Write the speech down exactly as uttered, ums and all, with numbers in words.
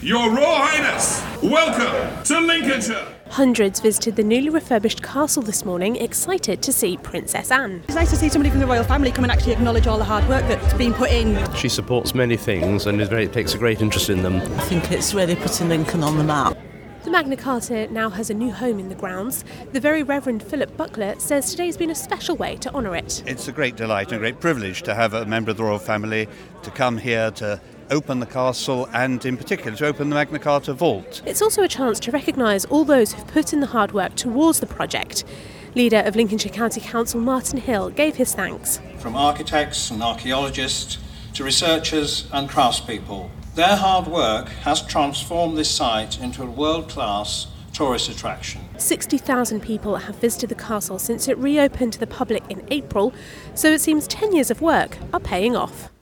Your Royal Highness, welcome to Lincolnshire. Hundreds visited the newly refurbished castle this morning, excited to see Princess Anne. It's nice to see somebody from the royal family come and actually acknowledge all the hard work that's been put in. She supports many things and is very, takes a great interest in them. I think it's really putting Lincoln on the map. The Magna Carta now has a new home in the grounds. The Very Reverend Philip Buckler says today's been a special way to honour it. It's a great delight and a great privilege to have a member of the royal family to come here to open the castle and in particular to open the Magna Carta vault. It's also a chance to recognise all those who've put in the hard work towards the project. Leader of Lincolnshire County Council Martin Hill gave his thanks. From architects and archaeologists to researchers and craftspeople, their hard work has transformed this site into a world-class tourist attraction. sixty thousand people have visited the castle since it reopened to the public in April, so it seems ten years of work are paying off.